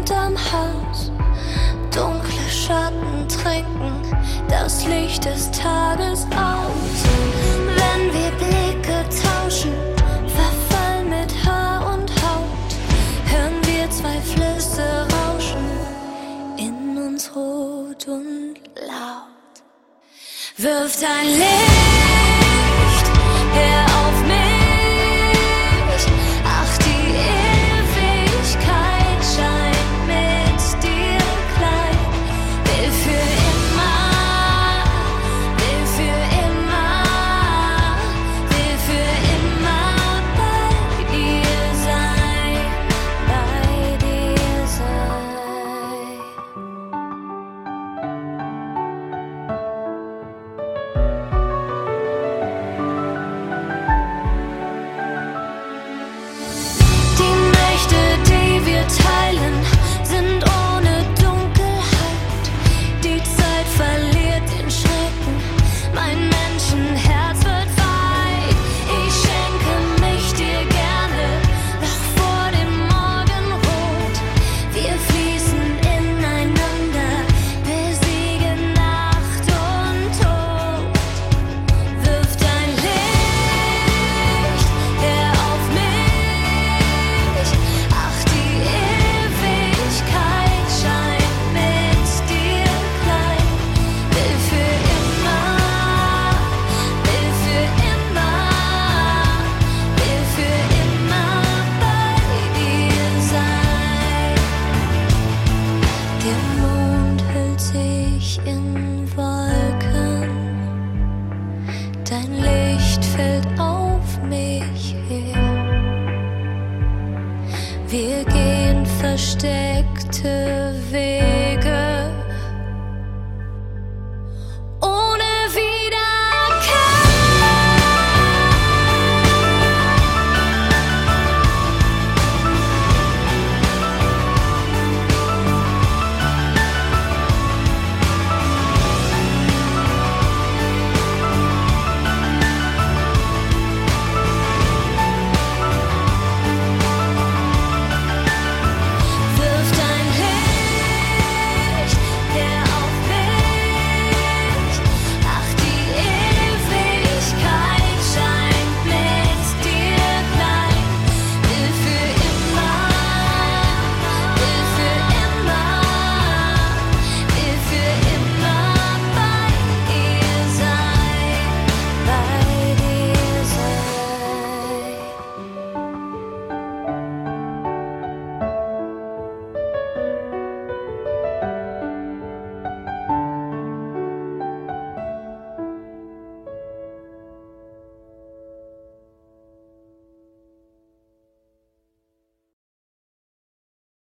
hinterm Haus. Dunkle Schatten tränken das Licht des Tages aus. Wenn wir Blicke tauschen, Verfall mit Haar und Haut, hören wir zwei Flüsse rauschen, in uns rot und laut. Wirf dein Licht her auf mich. Ach, die Ewigkeit scheint mit dir klein. Will für immer, will für immer, will für immer bei dir sein, bei dir sein. Die Nächte, die wir teilen, sind ohne Dunkelheit. Die Zeit verliert den Schrecken, mein Menschenherz wird weit. Ich schenke mich dir gerne, noch vor dem Morgenrot. Wir fließen ineinander, besiegen Nacht und Tod. Wirf dein Licht her auf mich. Ach, die Ewigkeit scheint mit dir klein. Will für immer, will für immer, will für immer bei dir sein. Der Mond hüllt sich in Wolken, dein Licht fällt auf mich her. Wir gehen versteckte Wege.